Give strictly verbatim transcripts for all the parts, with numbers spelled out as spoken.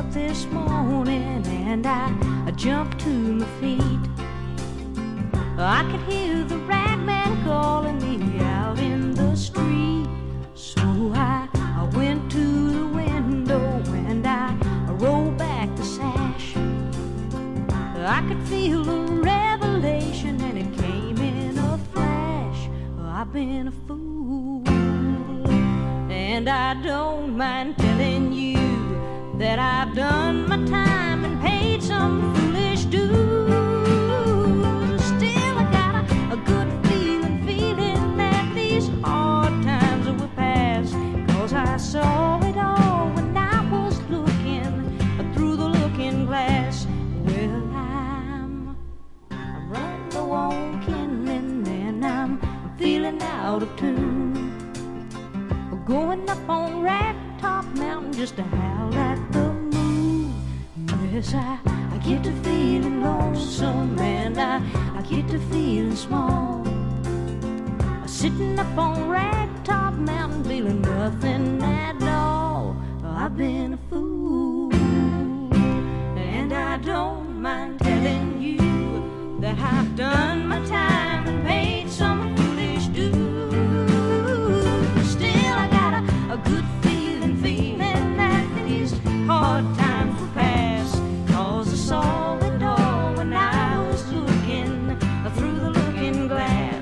this morning and I, I jumped to my feet. I could hear the ragman calling me out in the street. So I, I went to the window and I, I rolled back the sash. I could feel a revelation and it came in a flash. I've been a fool, and I don't mind telling you that I've done my time and paid some foolish dues. Still I got a, a good feeling, feeling that these hard times will pass, 'cause I saw it all when I was looking through the looking glass. Well, I'm, I'm running low on kindling and I'm feeling out of tune. Going up on Ragtop Mountain just to howl at the moon. Yes, I, I get to feeling lonesome and I, I get to feeling small. Sitting up on Ragtop Mountain feeling nothing at all. I've been a fool, and I don't mind telling you that I've done my time and paid some foolish dues. Still I got a, a good feeling, feeling that these hard times will pass, 'cause I saw it all when I was looking through the looking glass.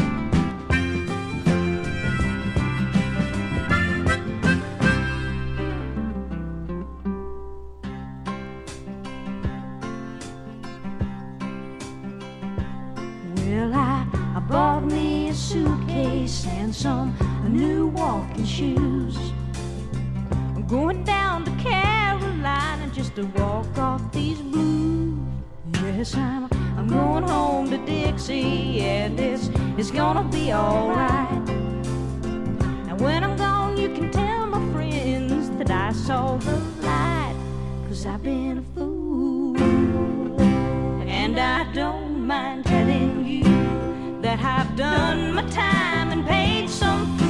Well, I, I bought me a suitcase and some new walking shoes. I'm going down to Carolina just to walk off these blues. Yes, I'm, I'm going home to Dixie, and it's, it's gonna be alright. Now when I'm gone, you can tell my friends that I saw the light, 'cause I've been a fool, and I don't mind telling you that I've done my time and paid some